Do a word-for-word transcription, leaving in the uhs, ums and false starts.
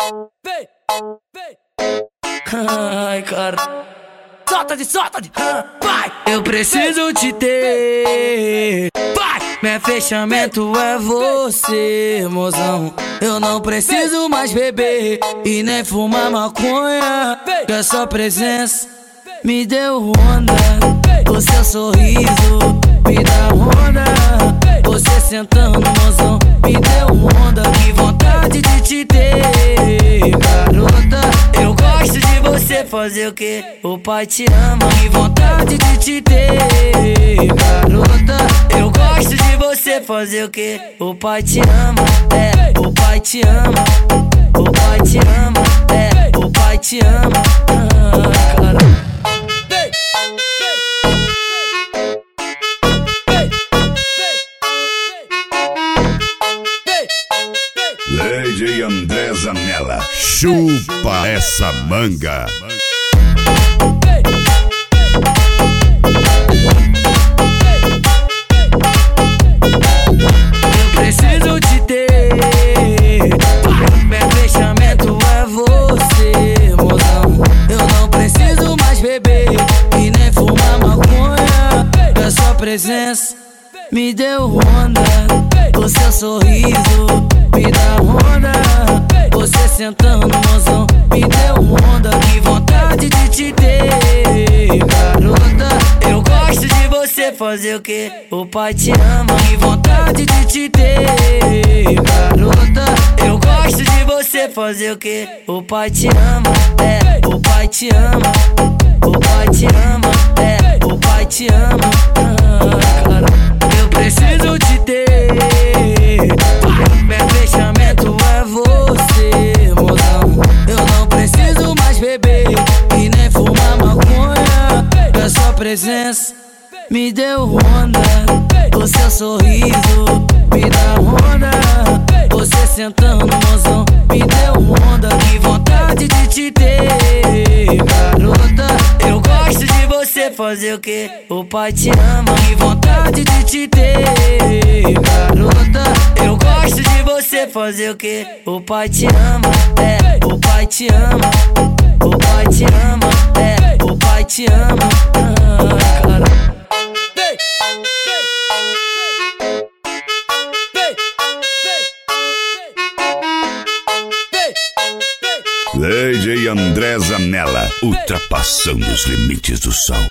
vem, vem. Ai, cara. Solta de, solta de, vai. Eu preciso te ter, vai. Meu fechamento é você, mozão. Eu não preciso mais beber e nem fumar maconha, que a sua presença me deu onda. O seu sorriso me dá onda. Você sentando, mozão, me deu onda. Que vontade de te ter, garota. Eu gosto de você, fazer o que? O pai te ama. Que vontade de te ter, garota. Eu gosto de você, fazer o que? O pai te ama, é, o pai te ama. O pai te ama, é, o pai te ama. Ah, cara. D J André Zanella, chupa essa manga. Eu preciso te ter, meu fechamento é você, mozão. Eu não preciso mais beber e nem fumar maconha, que a sua presença me deu onda. O seu sorriso me dá onda. Você sentando, mozão, me deu onda. Que vontade de te ter, garota. Eu gosto de você, fazer o que? O pai te ama. Que vontade de te ter, garota. Eu gosto de você, fazer o que? O pai te ama, é, o pai te ama. O pai te ama, é, o pai te ama. Ah, cara. Eu preciso te ter, meu fechamento é você, mozão. Eu não preciso mais beber e nem fumar maconha, que a sua presença me deu onda. O seu sorriso me dá onda. Você sentando, mozão, me deu onda. Que vontade de te ter, garota. Eu gosto de você, fazer o que? O pai te ama. Que vontade de te ter, garota. Eu gosto de você, fazer o que? O pai te ama, é, o pai te ama. O pai te ama, é, o pai te ama. Ah, cara. D J André Zanella, ultrapassando os limites do som.